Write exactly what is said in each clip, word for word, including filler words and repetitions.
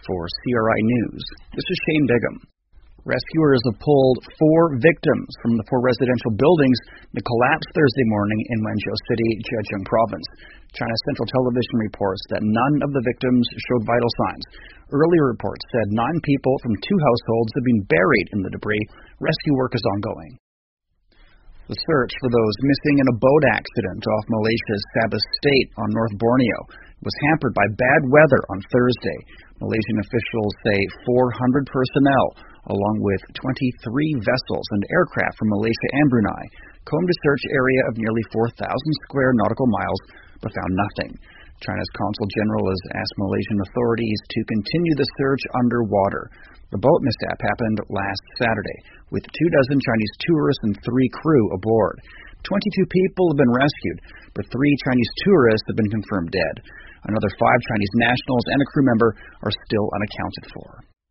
For C R I News, this is Shane Bigham. Rescuers have pulled four victims from the four residential buildings that collapsed Thursday morning in Wenzhou City, Zhejiang Province. China Central Television reports that none of the victims showed vital signs. Earlier reports said nine people from two households have been buried in the debris. Rescue work is ongoing. The search for those missing in a boat accident off Malaysia's Sabah State on North Borneo was hampered by bad weather on Thursday. Malaysian officials say four hundred personnel, along with twenty-three vessels and aircraft from Malaysia and Brunei, combed a search area of nearly four thousand square nautical miles, but found nothing. China's consul general has asked Malaysian authorities to continue the search underwater. The boat mishap happened last Saturday, with two dozen Chinese tourists and three crew aboard. twenty-two people have been rescued, but three Chinese tourists have been confirmed dead. Another five Chinese nationals and a crew member are still unaccounted for.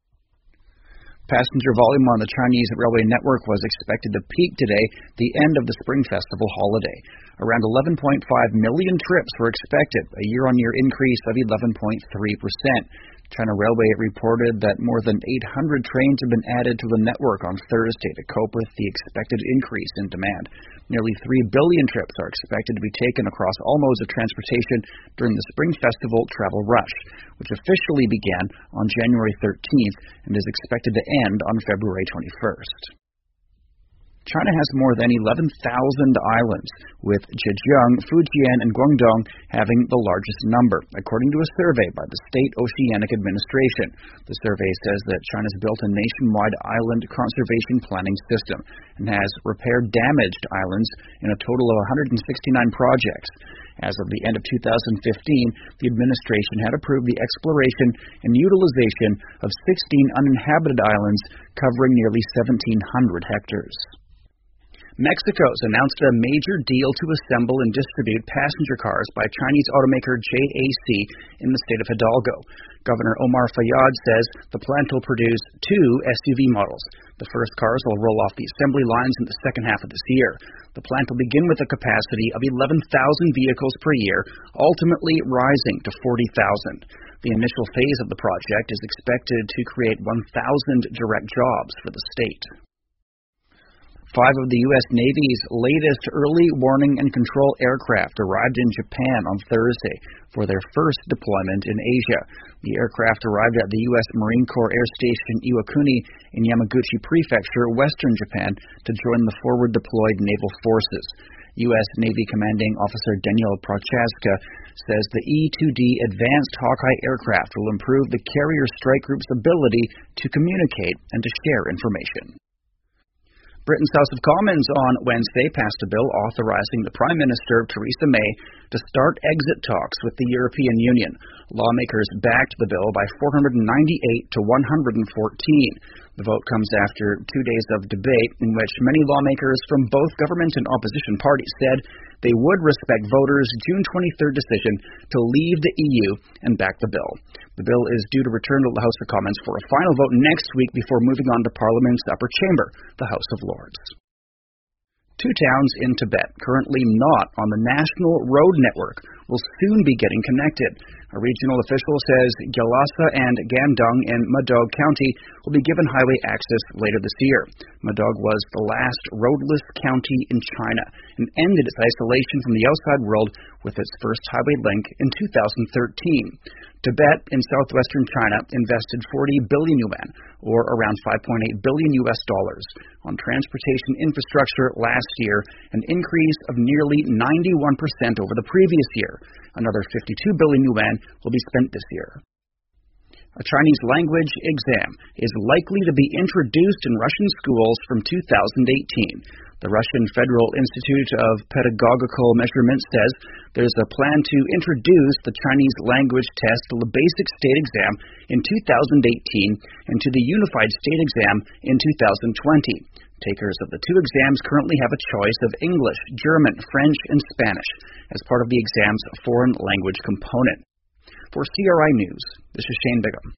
Passenger volume on the Chinese railway network was expected to peak today, the end of the Spring Festival holiday. Around eleven point five million trips were expected, a year-on-year increase of eleven point three percent. China Railway reported that more than eight hundred trains have been added to the network on Thursday to cope with the expected increase in demand. Nearly three billion trips are expected to be taken across all modes of transportation during the Spring Festival travel rush, which officially began on January thirteenth and is expected to end on February twenty-first. China has more than eleven thousand islands, with Zhejiang, Fujian, and Guangdong having the largest number, according to a survey by the State Oceanic Administration. The survey says that China's built a nationwide island conservation planning system and has repaired damaged islands in a total of one hundred sixty-nine projects. As of the end of two thousand fifteen, the administration had approved the exploration and utilization of sixteen uninhabited islands covering nearly seventeen hundred hectares. Mexico's announced a major deal to assemble and distribute passenger cars by Chinese automaker J A C in the state of Hidalgo. Governor Omar Fayad says the plant will produce two S U V models. The first cars will roll off the assembly lines in the second half of this year. The plant will begin with a capacity of eleven thousand vehicles per year, ultimately rising to forty thousand. The initial phase of the project is expected to create one thousand direct jobs for the state. Five of the U S Navy's latest early warning and control aircraft arrived in Japan on Thursday for their first deployment in Asia. The aircraft arrived at the U S Marine Corps Air Station Iwakuni in Yamaguchi Prefecture, western Japan, to join the forward-deployed naval forces. U S Navy Commanding Officer Daniel Prochaska says the E two D Advanced Hawkeye aircraft will improve the carrier strike group's ability to communicate and to share information. Britain's House of Commons on Wednesday passed a bill authorizing the Prime Minister, Theresa May, to start exit talks with the European Union. Lawmakers backed the bill by four hundred ninety-eight to one hundred fourteen. The vote comes after two days of debate in which many lawmakers from both government and opposition parties said they would respect voters' June twenty-third decision to leave the E U and back the bill. The bill is due to return to the House of Commons for a final vote next week before moving on to Parliament's upper chamber, the House of Lords. Two towns in Tibet, currently not on the national road network, will soon be getting connected. A regional official says Gyalasa and Gandong in Madog County will be given highway access later this year. Madog was the last roadless county in China and ended its isolation from the outside world with its first highway link in two thousand thirteen. Tibet in southwestern China invested forty billion yuan, or around five point eight billion U S dollars, on transportation infrastructure last year, an increase of nearly ninety-one percent over the previous year. Another fifty-two billion yuan will be spent this year. A Chinese language exam is likely to be introduced in Russian schools from two thousand eighteen. The Russian Federal Institute of Pedagogical Measurement says there's a plan to introduce the Chinese language test to the basic state exam in two thousand eighteen and to the unified state exam in two thousand twenty. Takers of the two exams currently have a choice of English, German, French, and Spanish as part of the exam's foreign language component. For C R I News, this is Shane Bigham.